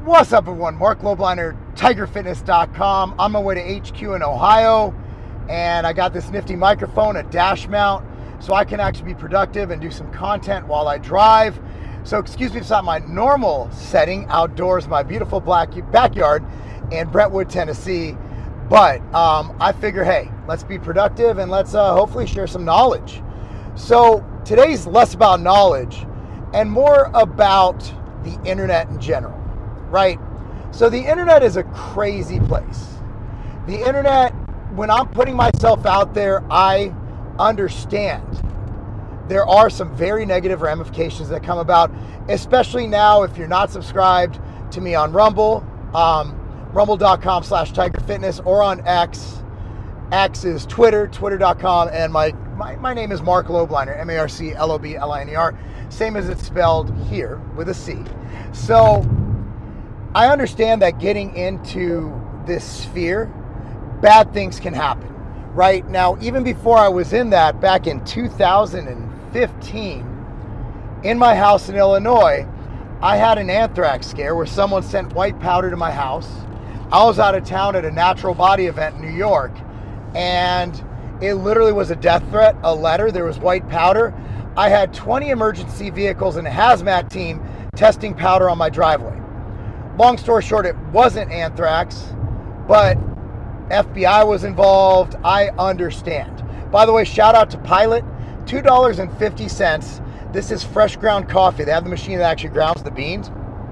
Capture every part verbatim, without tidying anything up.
What's up, everyone? Mark Lobliner, Tiger Fitness dot com. I'm on my way to H Q in Ohio, and I got this nifty microphone, a dash mount, so I can actually be productive and do some content while I drive. So excuse me if it's not my normal setting outdoors, my beautiful black backyard in Brentwood, Tennessee. But um, I figure, hey, let's be productive and let's uh, hopefully share some knowledge. So today's less about knowledge and more about the internet in general, right? So the internet is a crazy place. The internet, when I'm putting myself out there, I understand there are some very negative ramifications that come about, especially now if you're not subscribed to me on Rumble, um, rumble.com slash Tiger Fitness, or on X. X is Twitter, twitter dot com, and my, my, my name is Mark Lobliner, M A R C L O B L I N E R, same as it's spelled here with a C. So I understand that getting into this sphere, bad things can happen, right? Now, even before I was in that, back in two thousand fifteen, in my house in Illinois, I had an anthrax scare where someone sent white powder to my house. I was out of town at a natural body event in New York, and it literally was a death threat, a letter. There was white powder. I had twenty emergency vehicles and a hazmat team testing powder on my driveway. Long story short, it wasn't anthrax, but F B I was involved. I understand. By the way, shout out to Pilot, two dollars and fifty cents. This is fresh ground coffee. They have the machine that actually grounds the beans.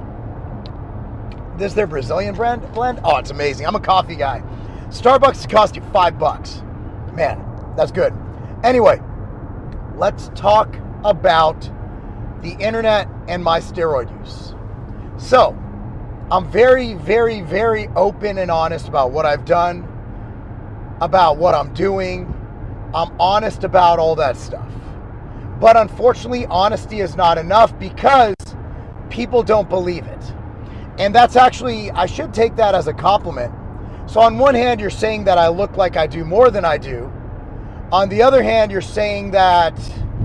This is their Brazilian brand blend. Oh, it's amazing. I'm a coffee guy. Starbucks cost you five bucks. Man, that's good. Anyway, let's talk about the internet and my steroid use. So, I'm very, very, very open and honest about what I've done, about what I'm doing. I'm honest about all that stuff. But unfortunately, honesty is not enough because people don't believe it. And that's actually, I should take that as a compliment. So on one hand, you're saying that I look like I do more than I do. On the other hand, you're saying that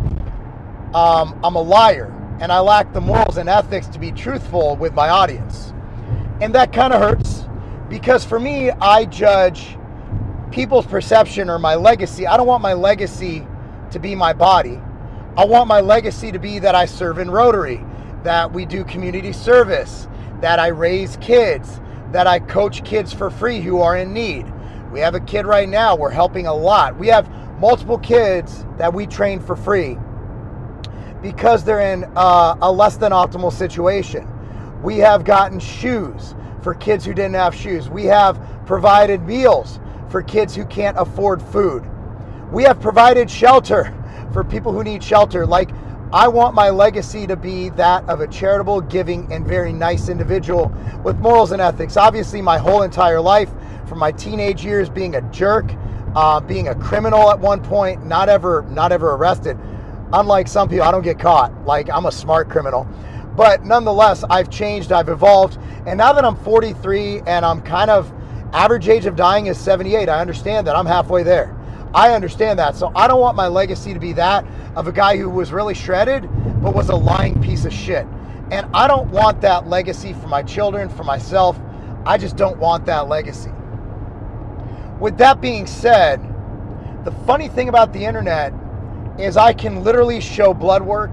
um, I'm a liar and I lack the morals and ethics to be truthful with my audience. And that kind of hurts because for me, I judge people's perception or my legacy. I don't want my legacy to be my body. I want my legacy to be that I serve in Rotary, that we do community service, that I raise kids, that I coach kids for free who are in need. We have a kid right now, we're helping a lot. We have multiple kids that we train for free because they're in uh, a less than optimal situation. We have gotten shoes for kids who didn't have shoes. We have provided meals for kids who can't afford food. We have provided shelter for people who need shelter. Like, I want my legacy to be that of a charitable, giving, and very nice individual with morals and ethics. Obviously, my whole entire life, from my teenage years being a jerk, uh, being a criminal at one point, not ever, not ever arrested. Unlike some people, I don't get caught. Like, I'm a smart criminal. But nonetheless, I've changed, I've evolved. And now that I'm forty-three and I'm kind of, average age of dying is seventy-eight, I understand that I'm halfway there. I understand that. So I don't want my legacy to be that of a guy who was really shredded, but was a lying piece of shit. And I don't want that legacy for my children, for myself. I just don't want that legacy. With that being said, the funny thing about the internet is I can literally show blood work.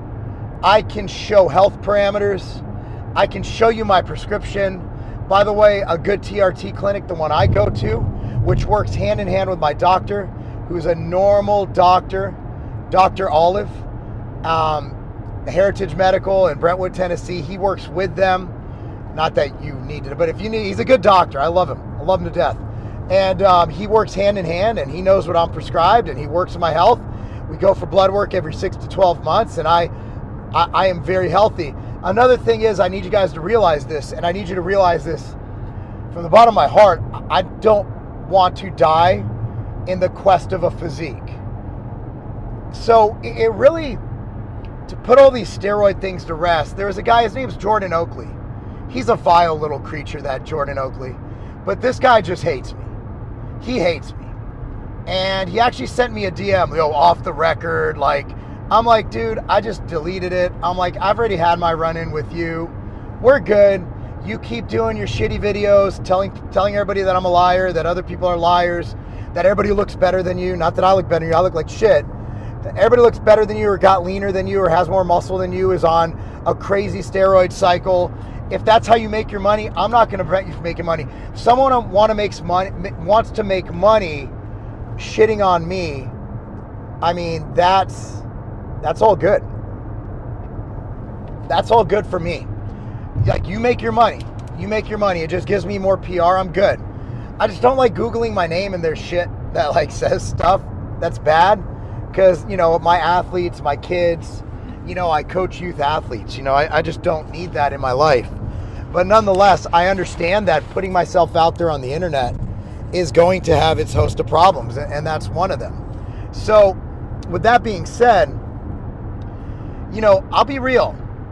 I can show health parameters. I can show you my prescription. By the way, a good T R T clinic, the one I go to, which works hand in hand with my doctor, who's a normal doctor, Doctor Olive, um, Heritage Medical in Brentwood, Tennessee. He works with them. Not that you need to, but if you need, he's a good doctor. I love him. I love him to death. And um, he works hand in hand, and he knows what I'm prescribed, and he works in my health. We go for blood work every six to twelve months, and I, I, I am very healthy. Another thing is, I need you guys to realize this, and I need you to realize this from the bottom of my heart. I don't want to die in the quest of a physique. So it really, to put all these steroid things to rest, there was a guy, his name's Jordan Oakley. He's a vile little creature, that Jordan Oakley. But this guy just hates me. He hates me. And he actually sent me a D M, you know, off the record, like, I'm like, dude, I just deleted it. I'm like, I've already had my run-in with you. We're good. You keep doing your shitty videos, telling telling everybody that I'm a liar, that other people are liars, that everybody looks better than you. Not that I look better than you, I look like shit. That everybody looks better than you or got leaner than you or has more muscle than you, is on a crazy steroid cycle. If that's how you make your money, I'm not going to prevent you from making money. If someone want to make money, wants to make money shitting on me, I mean, that's that's all good. That's all good for me. Like, you make your money. You make your money. It just gives me more P R. I'm good. I just don't like Googling my name and there's shit that like says stuff that's bad. Because, you know, my athletes, my kids, you know, I coach youth athletes. You know, I, I just don't need that in my life. But nonetheless, I understand that putting myself out there on the internet is going to have its host of problems, and that's one of them. So, with that being said, you know, I'll be real.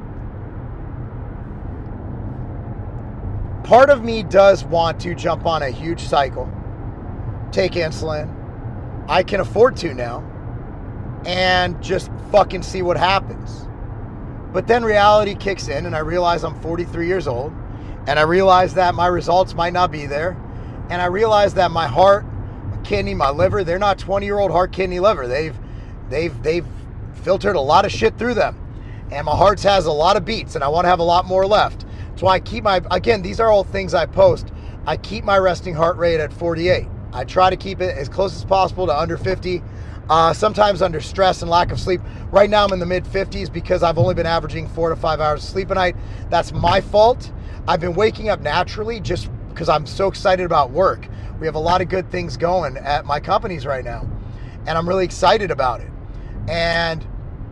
Part of me does want to jump on a huge cycle, take insulin. I can afford to now, and just fucking see what happens. But then reality kicks in, and I realize I'm forty-three years old, and I realize that my results might not be there, and I realize that my heart, my kidney, my liver, they're not twenty-year-old heart, kidney, liver. They've, they've, they've filtered a lot of shit through them, and my heart has a lot of beats, and I want to have a lot more left. That's why I keep my, again, these are all things I post. I keep my resting heart rate at forty-eight. I try to keep it as close as possible to under fifty. Uh, sometimes under stress and lack of sleep. Right now I'm in the mid fifties because I've only been averaging four to five hours of sleep a night. That's my fault. I've been waking up naturally just because I'm so excited about work. We have a lot of good things going at my companies right now, and I'm really excited about it. And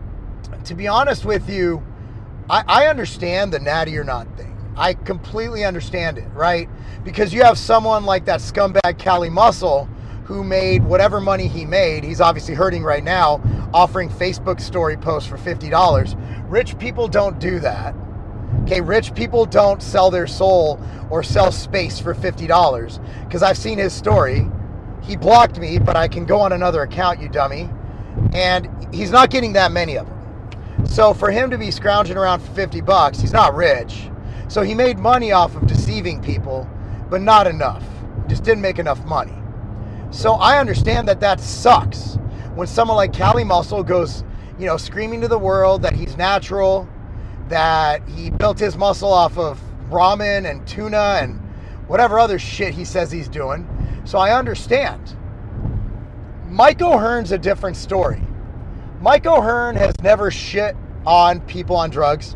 to be honest with you, I, I understand the natty or not thing. I completely understand it, right? Because you have someone like that scumbag Cali Muscle who made whatever money he made. He's obviously hurting right now, offering Facebook story posts for fifty dollars. Rich people don't do that. Okay, rich people don't sell their soul or sell space for fifty dollars. Because I've seen his story. He blocked me, but I can go on another account, you dummy. And he's not getting that many of them. So for him to be scrounging around for fifty bucks, he's not rich. So he made money off of deceiving people, but not enough. Just didn't make enough money. So I understand that that sucks when someone like Cali Muscle goes, you know, screaming to the world that he's natural, that he built his muscle off of ramen and tuna and whatever other shit he says he's doing. So I understand. Mike O'Hearn's a different story. Mike O'Hearn has never shit on people on drugs.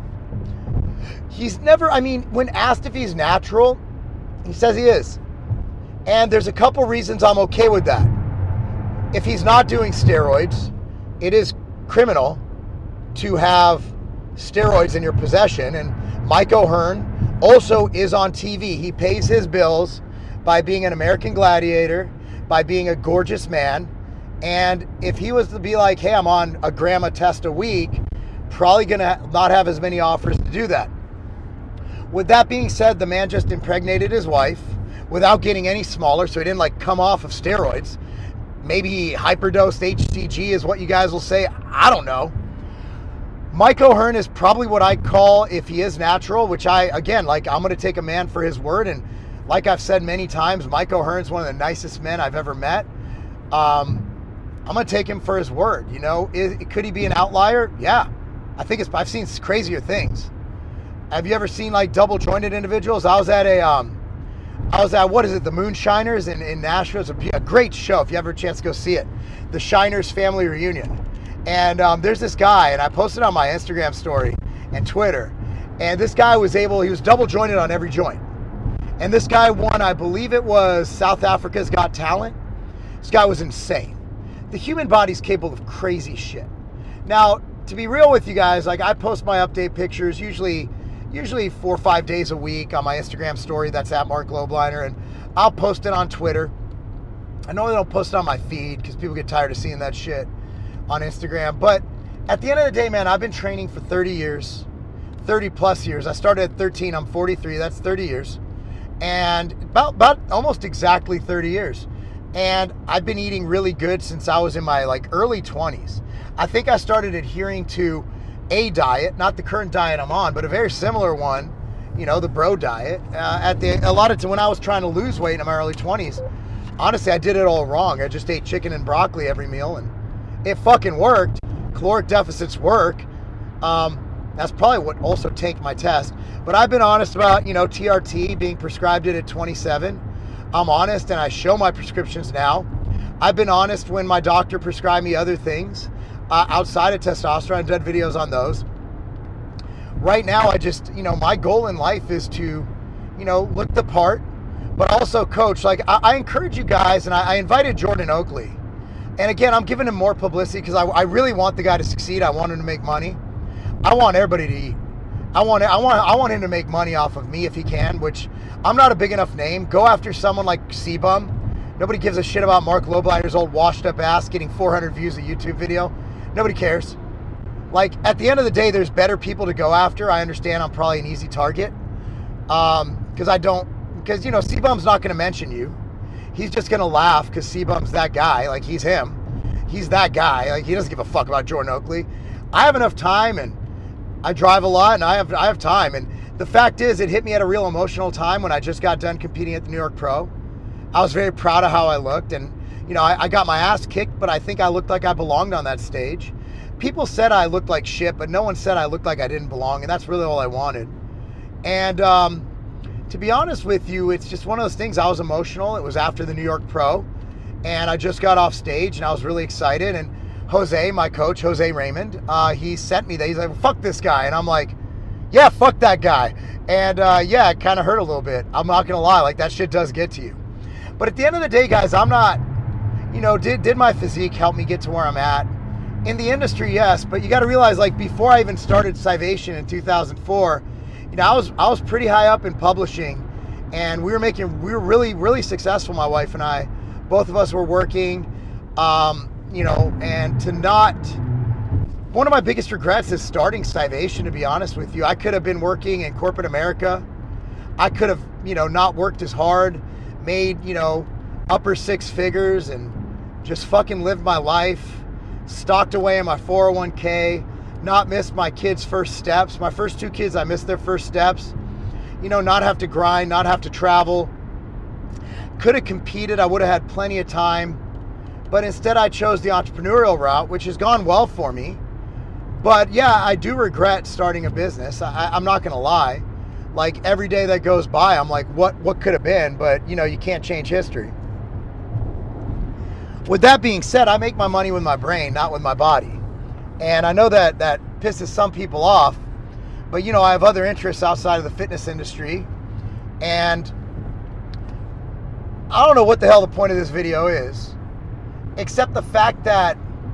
He's never, I mean, when asked if he's natural, he says he is. And there's a couple reasons I'm okay with that. If he's not doing steroids, it is criminal to have steroids in your possession. And Mike O'Hearn also is on T V. He pays his bills by being an American Gladiator, by being a gorgeous man. And if he was to be like, hey, I'm on a gram of test a week, probably going to not have as many offers to do that. With that being said, the man just impregnated his wife without getting any smaller, so he didn't like come off of steroids. Maybe he hyperdosed H C G is what you guys will say. I don't know. Mike O'Hearn is probably what I call, if he is natural, which I, again, like, I'm going to take a man for his word. And like I've said many times, Mike O'Hearn's one of the nicest men I've ever met. Um, I'm going to take him for his word. You know, is, could he be an outlier? Yeah. I think it's, I've seen crazier things. Have you ever seen like double jointed individuals? I was at a, um, I was at, what is it, the Moonshiners in, in Nashville. It's a, a great show if you ever have a chance to go see it. The Shiners family reunion. And um, there's this guy, and I posted on my Instagram story and Twitter. And this guy was able, he was double jointed on every joint. And this guy won, I believe it was South Africa's Got Talent. This guy was insane. The human body's capable of crazy shit. Now, to be real with you guys, like I post my update pictures usually usually four or five days a week on my Instagram story. That's at Mark Lobliner, and I'll post it on Twitter. I normally don't post it on my feed because people get tired of seeing that shit on Instagram. But at the end of the day, man, I've been training for thirty years, thirty plus years. I started at thirteen. I'm forty-three. That's thirty years. And about, about almost exactly thirty years. And I've been eating really good since I was in my like early twenties. I think I started adhering to a diet, not the current diet I'm on, but a very similar one you know, the bro diet. Uh, at the a lot of time when I was trying to lose weight in my early twenties, honestly, I did it all wrong. I just ate chicken and broccoli every meal, and it fucking worked. Caloric deficits work. Um, that's probably what also tanked my test. But I've been honest about, you know, T R T being prescribed it at twenty-seven. I'm honest, and I show my prescriptions now. I've been honest when my doctor prescribed me other things uh, outside of testosterone. I've done videos on those. Right now, I just, you know, my goal in life is to, you know, look the part, but also coach. Like, I, I encourage you guys, and I, I invited Jordan Oakley. And again, I'm giving him more publicity because I, I really want the guy to succeed. I want him to make money. I want everybody to eat. I want, I want, I want him to make money off of me if he can, which I'm not a big enough name. Go after someone like C-Bum. Nobody gives a shit about Mark Lobliner's old washed up ass getting four hundred views a YouTube video. Nobody cares. Like, at the end of the day, there's better people to go after. I understand I'm probably an easy target. Um, because I don't, because, you know, C-Bum's not going to mention you. He's just going to laugh because C-Bum's that guy. Like, he's him. He's that guy. Like, he doesn't give a fuck about Jordan Oakley. I have enough time, and I drive a lot, and I have I have time. And the fact is, it hit me at a real emotional time when I just got done competing at the New York Pro. I was very proud of how I looked, and, you know, I, I got my ass kicked, but I think I looked like I belonged on that stage. People said I looked like shit, but no one said I looked like I didn't belong, and that's really all I wanted. And um, to be honest with you, it's just one of those things. I was emotional. It was after the New York Pro, and I just got off stage, and I was really excited. And Jose, my coach, Jose Raymond, uh, he sent me that. He's like, fuck this guy. And I'm like, yeah, fuck that guy. And uh, yeah, it kind of hurt a little bit. I'm not going to lie. Like, that shit does get to you. But at the end of the day, guys, I'm not, you know, did, did my physique help me get to where I'm at? In the industry, yes, but you got to realize, like, before I even started Scivation in two thousand four, you know, I was I was pretty high up in publishing, and we were making we were really really successful. My wife and I, both of us were working, um, you know, and to not. One of my biggest regrets is starting Scivation. To be honest with you, I could have been working in corporate America. I could have, you know, not worked as hard, made, you know, upper six figures, and just fucking lived my life. Stocked away in my four oh one k, not missed my kids' first steps. My first two kids, I missed their first steps. You know, not have to grind, not have to travel. Could have competed. I would have had plenty of time. But instead, I chose the entrepreneurial route, which has gone well for me. But yeah, I do regret starting a business. I, I'm not going to lie. Like, every day that goes by, I'm like, what, what could have been? But, you know, you can't change history. With that being said, I make my money with my brain, not with my body. And I know that that pisses some people off, but, you know, I have other interests outside of the fitness industry. And I don't know what the hell the point of this video is, except the fact that,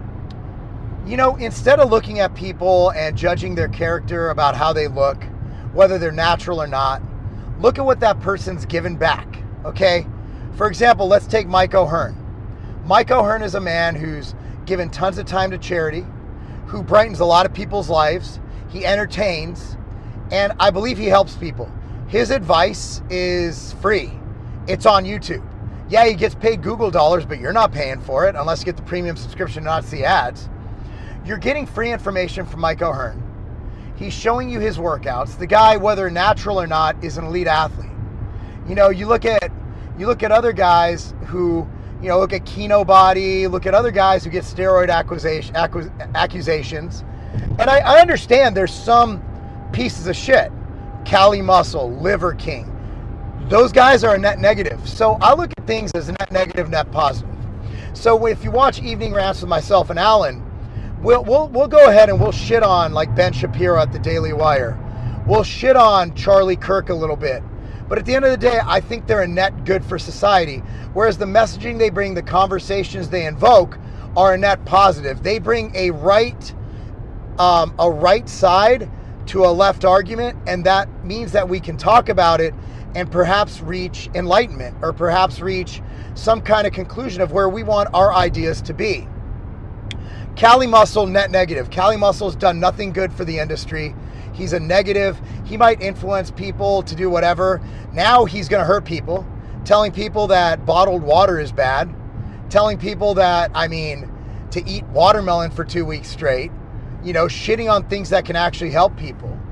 you know, instead of looking at people and judging their character about how they look, whether they're natural or not, look at what that person's given back, okay? For example, let's take Mike O'Hearn. Mike O'Hearn is a man who's given tons of time to charity, who brightens a lot of people's lives. He entertains, and I believe he helps people. His advice is free. It's on YouTube. Yeah, he gets paid Google dollars, but you're not paying for it unless you get the premium subscription to not see ads. You're getting free information from Mike O'Hearn. He's showing you his workouts. The guy, whether natural or not, is an elite athlete. You know, you look at you look at other guys who, you know, look at Kino Body, look at other guys who get steroid accusation, accus, accusations. And I, I understand there's some pieces of shit. Cali Muscle, Liver King. Those guys are a net negative. So I look at things as a net negative, net positive. So if you watch Evening Rants with myself and Alan, we'll, we'll, we'll go ahead and we'll shit on like Ben Shapiro at the Daily Wire. We'll shit on Charlie Kirk a little bit. But at the end of the day, I think they're a net good for society. Whereas the messaging they bring, the conversations they invoke are a net positive. They bring a right, um, a right side to a left argument, and that means that we can talk about it and perhaps reach enlightenment or perhaps reach some kind of conclusion of where we want our ideas to be. Cali Muscle, net negative. Cali Muscle's done nothing good for the industry. He's a negative. He might influence people to do whatever. Now he's going to hurt people, telling people that bottled water is bad, telling people that, I mean, to eat watermelon for two weeks straight, you know, shitting on things that can actually help people.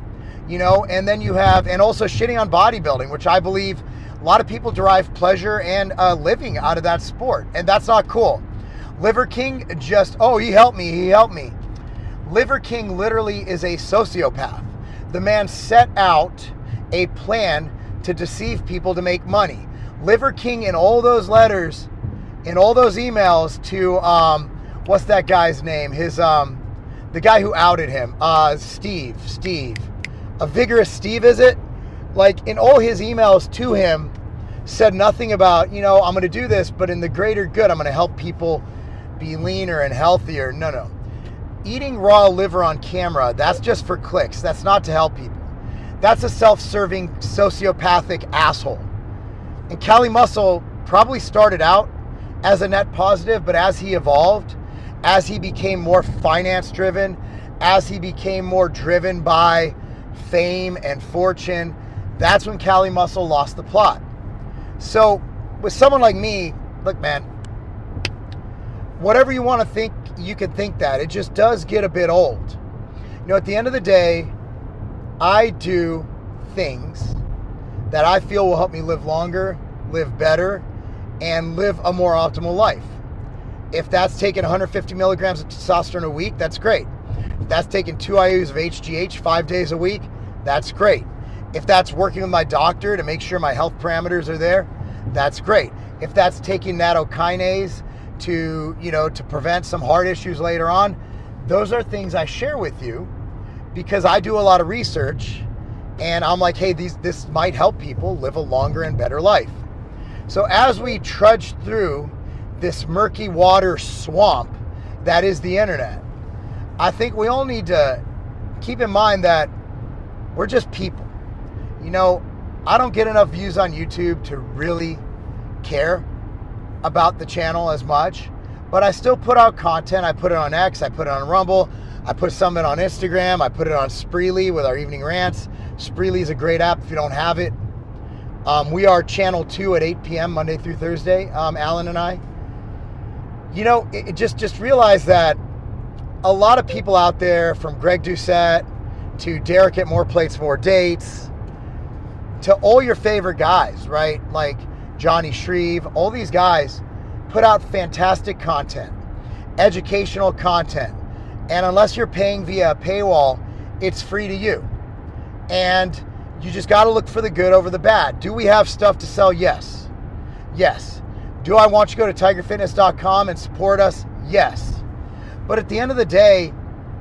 you know, and then you have, and also shitting on bodybuilding, which I believe a lot of people derive pleasure and uh, living out of that sport, and that's not cool. Liver King just, oh, he helped me, he helped me. Liver King literally is a sociopath. The man set out a plan to deceive people to make money. Liver King in all those letters, in all those emails to, um, what's that guy's name? His, um, the guy who outed him, uh, Steve, Steve. A Vigorous Steve, is it? Like, in all his emails to him, said nothing about, you know, I'm going to do this, but in the greater good, I'm going to help people be leaner and healthier. No, no. Eating raw liver on camera, that's just for clicks. That's not to help people. That's a self-serving, sociopathic asshole. And Cali Muscle probably started out as a net positive, but as he evolved, as he became more finance-driven, as he became more driven by fame and fortune, that's when Cali Muscle lost the plot. So with someone like me, look, man, whatever you want to think, you can think that. It just does get a bit old. You know, at the end of the day, I do things that I feel will help me live longer, live better, and live a more optimal life. If that's taking one hundred fifty milligrams of testosterone a week, that's great. If that's taking two I U's of H G H five days a week, that's great. If that's working with my doctor to make sure my health parameters are there, that's great. If that's taking nattokinase to, you know, to prevent some heart issues later on, those are things I share with you because I do a lot of research and I'm like, hey, these this might help people live a longer and better life. So as we trudge through this murky water swamp that is the internet, I think we all need to keep in mind that we're just people. You know, I don't get enough views on YouTube to really care about the channel as much, but I still put out content. I put it on X, I put it on Rumble, I put some of it on Instagram, I put it on Spreely with our evening rants. Spreely is a great app if you don't have it. Um, we are channel two at eight p.m. Monday through Thursday, um, Alan and I. You know, it, it just, just realize that a lot of people out there, from Greg Doucette to Derek at More Plates, More Dates, to all your favorite guys, right? Like Johnny Shreve, all these guys put out fantastic content, educational content. And unless you're paying via a paywall, it's free to you. And you just got to look for the good over the bad. Do we have stuff to sell? Yes. Yes. Do I want you to go to tiger fitness dot com and support us? Yes. But at the end of the day,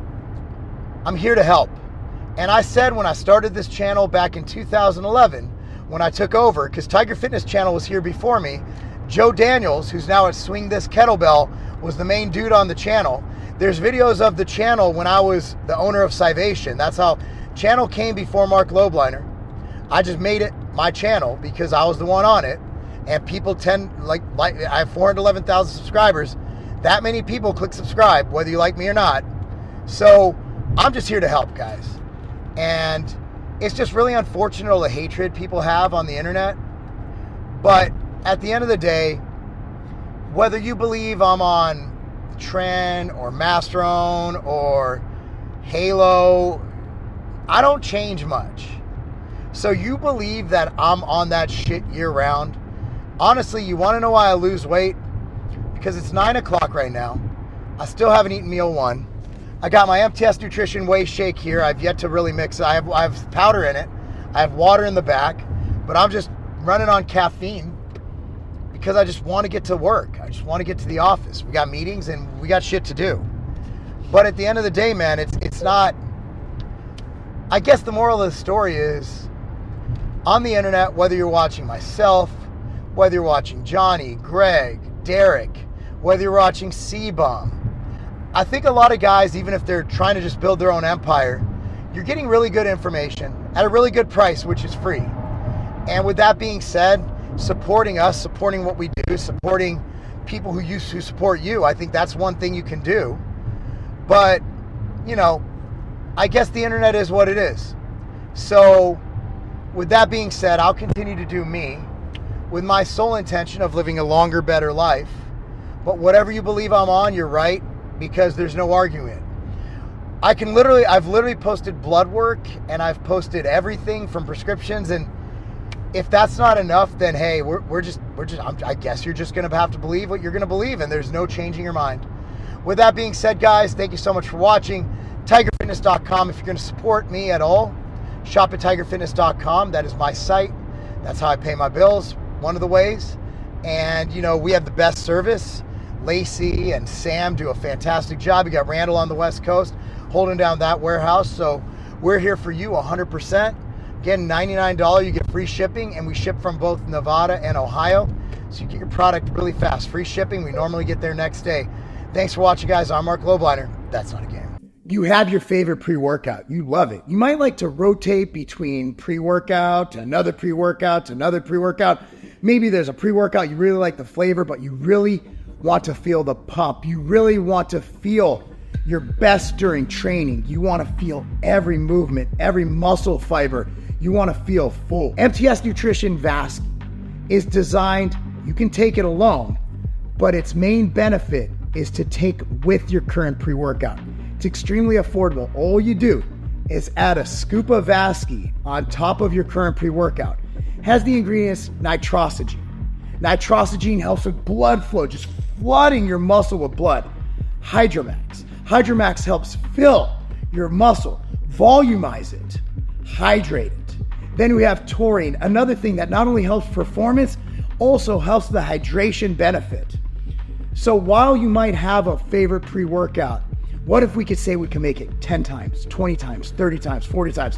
I'm here to help. And I said when I started this channel back in two thousand eleven, when I took over, because Tiger Fitness Channel was here before me, Joe Daniels, who's now at Swing This Kettlebell, was the main dude on the channel. There's videos of the channel when I was the owner of Scivation. That's how channel came before Mark Lobliner. I just made it my channel because I was the one on it. And people tend, like, like I have four hundred eleven thousand subscribers. That many people click subscribe, whether you like me or not. So I'm just here to help, guys. And it's just really unfortunate all the hatred people have on the internet. But at the end of the day, whether you believe I'm on Tren or Masteron or Halo, I don't change much. So you believe that I'm on that shit year round? Honestly, you want to know why I lose weight? Because it's nine o'clock right now. I still haven't eaten meal one. I got my M T S Nutrition Whey Shake here. I've yet to really mix it. I have, I have powder in it. I have water in the back. But I'm just running on caffeine because I just want to get to work. I just want to get to the office. We got meetings and we got shit to do. But at the end of the day, man, it's it's not... I guess the moral of the story is, on the internet, whether you're watching myself, whether you're watching Johnny, Greg, Derek, whether you're watching C-Bomb, I think a lot of guys, even if they're trying to just build their own empire, you're getting really good information at a really good price, which is free. And with that being said, supporting us, supporting what we do, supporting people who used to support you, I think that's one thing you can do. But, you know, I guess the internet is what it is. So with that being said, I'll continue to do me with my sole intention of living a longer, better life. But whatever you believe I'm on, you're right, because there's no arguing it. I can literally, I've literally posted blood work and I've posted everything from prescriptions. And if that's not enough, then hey, we're, we're just, we're just, I'm, I guess you're just going to have to believe what you're going to believe, and there's no changing your mind. With that being said, guys, thank you so much for watching. Tiger Fitness dot com. If you're going to support me at all, shop at Tiger Fitness dot com. That is my site. That's how I pay my bills, one of the ways. And, you know, we have the best service. Lacey and Sam do a fantastic job. You got Randall on the West Coast holding down that warehouse. So we're here for you one hundred percent. Again, ninety-nine dollars, you get free shipping, and we ship from both Nevada and Ohio. So you get your product really fast. Free shipping, we normally get there next day. Thanks for watching, guys. I'm Mark Lobliner. That's not a game. You have your favorite pre-workout. You love it. You might like to rotate between pre-workout, to another pre-workout, to another pre-workout. Maybe there's a pre-workout, you really like the flavor, but you really want to feel the pump. You really want to feel your best during training. You want to feel every movement, every muscle fiber. You want to feel full. M T S Nutrition Vasky is designed, you can take it alone, but its main benefit is to take with your current pre-workout. It's extremely affordable. All you do is add a scoop of Vasky on top of your current pre-workout. It has the ingredients nitrosogene. Nitrosogene helps with blood flow, just flooding your muscle with blood. Hydromax. Hydromax helps fill your muscle, volumize it, hydrate it. Then we have taurine, another thing that not only helps performance, also helps the hydration benefit. So while you might have a favorite pre-workout, what if we could say we can make it ten times, twenty times, thirty times, forty times,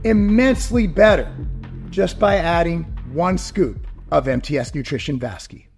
immensely better just by adding one scoop of M T S Nutrition Vasky.